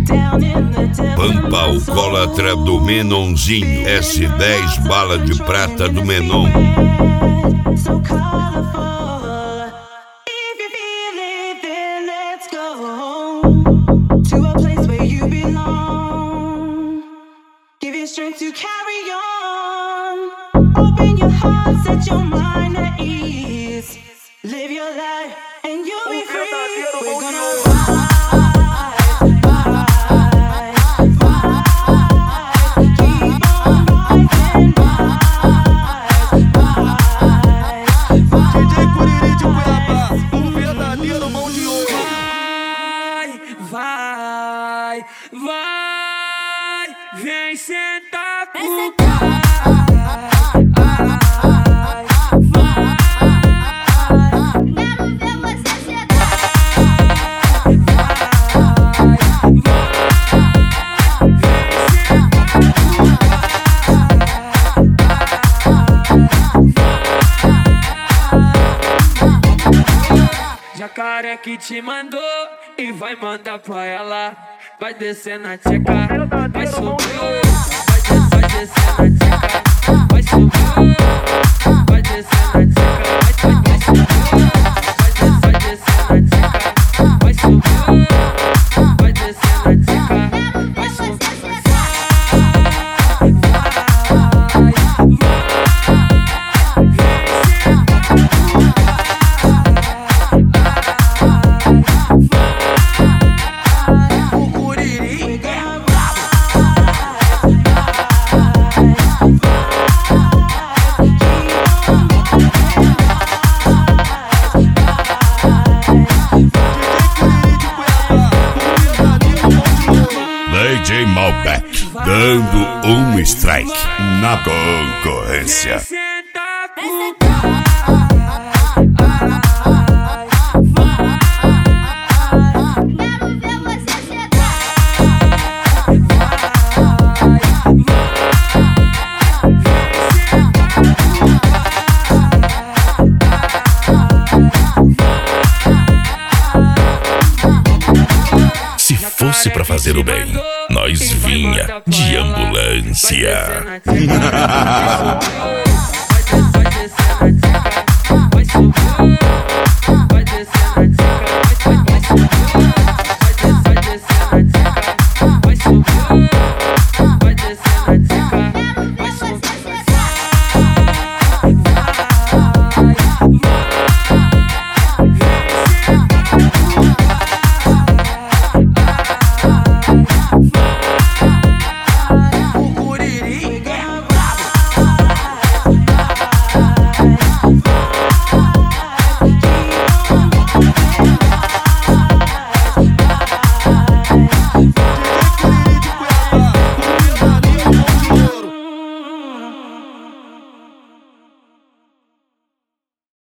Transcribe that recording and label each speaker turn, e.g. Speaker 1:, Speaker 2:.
Speaker 1: Pampa alcoólatra do Menonzinho, S10 bala de prata do Menon.
Speaker 2: Strength to carry on. Open your heart, set your mind at ease. Live your life and you'll be free. We're gonna ride.
Speaker 3: Vem sentar pro Jacaré que te mandou e vai mandar pra ela. Vai descer na tcheca, vai subir, vai descer na tcheca, vai subir, vai descer na tcheca, vai subir, vai descer na tcheca, vai subir, vai descer na tcheca, vai subir.
Speaker 1: DJ Malbec dando strike na concorrência. Se fosse pra fazer o bem, nós vinha de ambulância.
Speaker 3: Vai